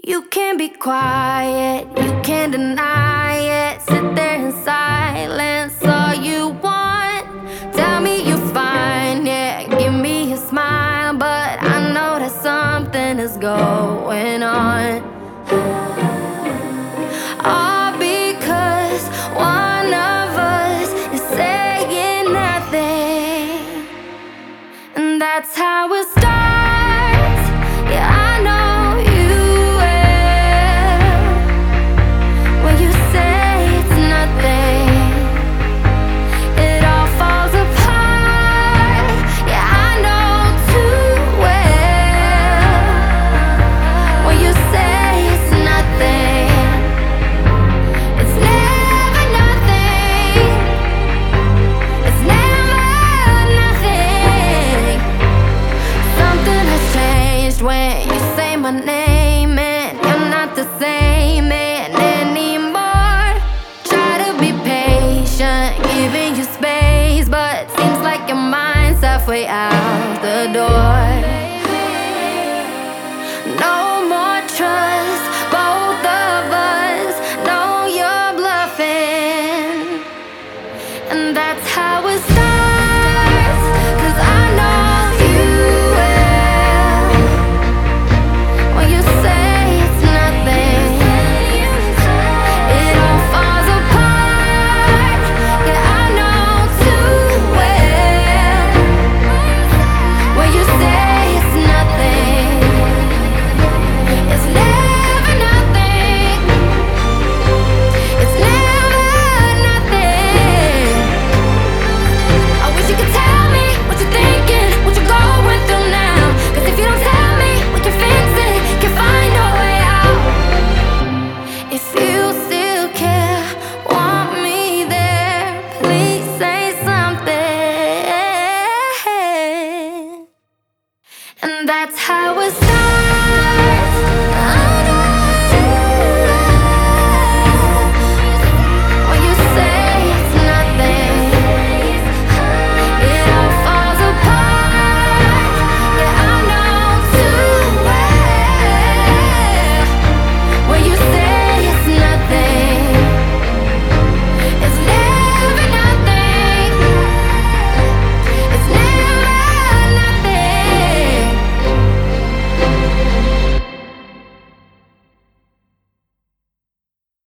You can't be quiet, you can't deny it. Sit there in silence, all you want. Tell me you're fine, yeah, give me a smile, but I know that something is going on. All because one of us is saying nothing, and that's how it starts. Yeah, I know you will. When you say it's nothing, it all falls apart. Yeah, I know too well. When you say it's nothing, it's never nothing. It's never nothing. Something has changed when you say my name, and you're not the same man anymore. Try to be patient, giving you space, but seems like your mind's halfway out the door. No more trust, both of us know you're bluffing, and that's how it starts. 'Cause I know you will. When you say it's nothing, it all falls apart. Yeah, I know too well. When you say it's nothing, it's never nothing. It's never nothing. I wish you could tell me what you're thinking, what you're going through now. 'Cause if you don't tell me, we can fix it, can find a way out. If you still care, want me there, please say something. And that's how it starts.